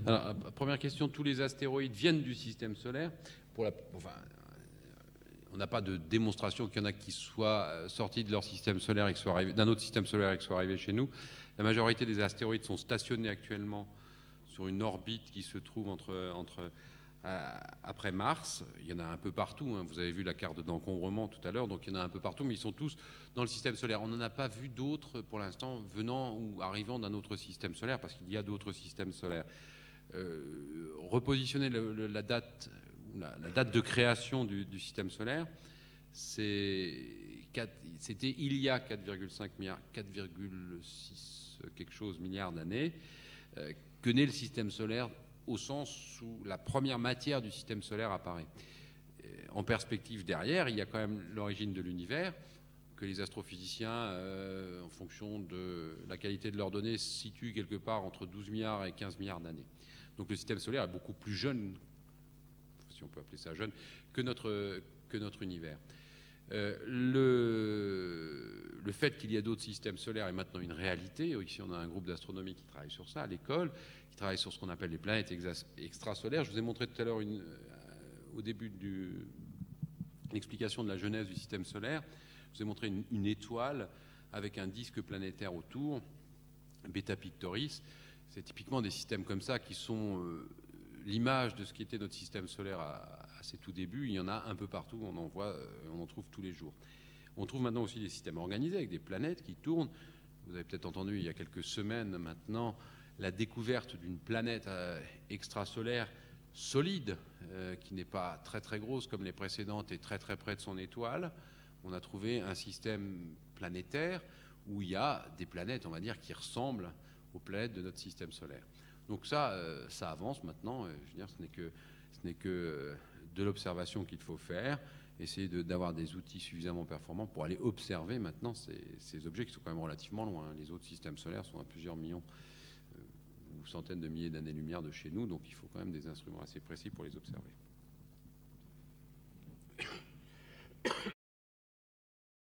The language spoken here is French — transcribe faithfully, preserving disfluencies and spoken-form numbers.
Alors, première question, tous les astéroïdes viennent du système solaire. Pour la, enfin, on n'a pas de démonstration qu'il y en a qui soient sortis de leur système solaire et qui soient arrivés d'un autre système solaire et qui soient arrivés chez nous. La majorité des astéroïdes sont stationnés actuellement sur une orbite qui se trouve entre, entre euh, après Mars. Il y en a un peu partout, hein. Vous avez vu la carte d'encombrement tout à l'heure, donc il y en a un peu partout, mais ils sont tous dans le système solaire. On n'en a pas vu d'autres pour l'instant venant ou arrivant d'un autre système solaire, parce qu'il y a d'autres systèmes solaires. Euh, repositionner le, le, la, date, la, la date de création du, du système solaire, c'était il y a quatre virgule cinq milliards, quatre virgule six quelque chose milliards d'années, euh, que naît le système solaire au sens où la première matière du système solaire apparaît. En perspective derrière, il y a quand même l'origine de l'univers, que les astrophysiciens, euh, en fonction de la qualité de leurs données, situent quelque part entre douze milliards et quinze milliards d'années. Donc le système solaire est beaucoup plus jeune, si on peut appeler ça jeune, que notre, que notre univers. Euh, le, le fait qu'il y ait d'autres systèmes solaires est maintenant une réalité. Ici, on a un groupe d'astronomie qui travaille sur ça à l'école, qui travaille sur ce qu'on appelle les planètes extrasolaires. Je vous ai montré tout à l'heure, euh, au début de l'explication de la genèse du système solaire, je vous ai montré une, une étoile avec un disque planétaire autour, Beta Pictoris. C'est typiquement des systèmes comme ça qui sont euh, l'image de ce qui était notre système solaire à, à ses tout débuts. Il y en a un peu partout, on en voit, on en trouve tous les jours. On trouve maintenant aussi des systèmes organisés avec des planètes qui tournent. Vous avez peut-être entendu il y a quelques semaines maintenant la découverte d'une planète euh, extrasolaire solide, euh, qui n'est pas très très grosse comme les précédentes et très très près de son étoile. On a trouvé un système planétaire où il y a des planètes, on va dire, qui ressemblent aux planètes de notre système solaire. Donc ça, euh, ça avance maintenant. Euh, je veux dire, ce n'est que, ce n'est que euh, de l'observation qu'il faut faire, essayer de, d'avoir des outils suffisamment performants pour aller observer maintenant ces, ces objets qui sont quand même relativement loin. Les autres systèmes solaires sont à plusieurs millions euh, ou centaines de milliers d'années-lumière de chez nous, donc il faut quand même des instruments assez précis pour les observer.